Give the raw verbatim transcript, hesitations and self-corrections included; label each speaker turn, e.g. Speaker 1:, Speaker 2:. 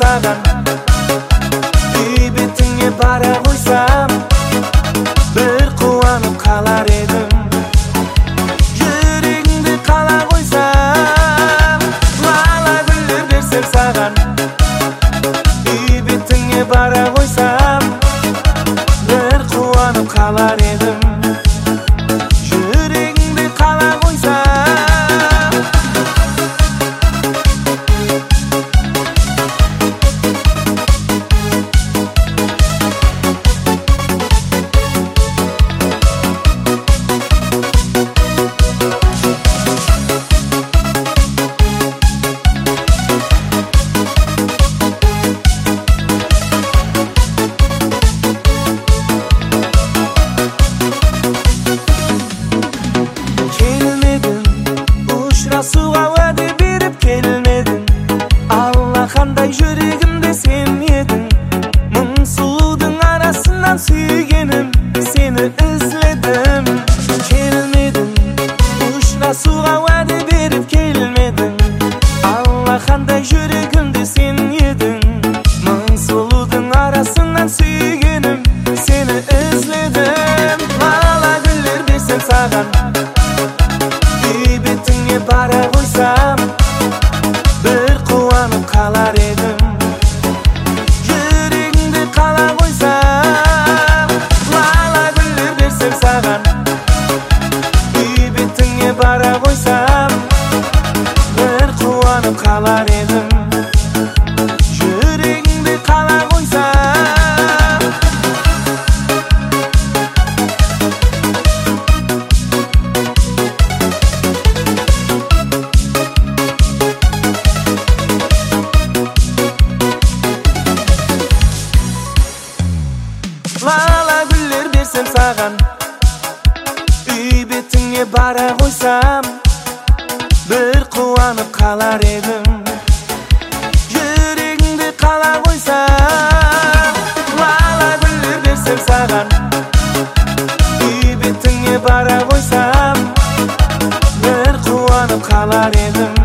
Speaker 1: саған. Үй бетіңе бара қойсам, бір қуанып қалар едім. Жүрегіңді қала қойсам, лала гүлдер берсем саған. Үй бетіңе бара қойсам, бір қуанып қалар едім. Суға уәде беріп келмедің, алақандай жүрегімде сен едің. Мың сұлудың арасынан сүйгенім, сені ізледім. Келмедің, ұшырасуға уәде беріп келмедің, алақандай жүрегімде сен едің. Мың сұлудың арасынан сүйгенім, сені ізледім. Лала гүлдер берсем саған, үй бетіңе бара қойсам, бір қуанып қалар едім. Жүрегіңді қала қойсам, лала гүлдер берсем саған. Үй бетіңе бара қойсам, бір қуанып қалар едім. Жүрегіңді қала қойсам. Лала гүлдер берсем саған, үй бетіңе бара қойсам, бір қуанып қалар едім. Жүрегіңді қала қойсам, лала гүлдер берсем саған. Үй бетіңе бара қойсам, бір қуанып қалар едім.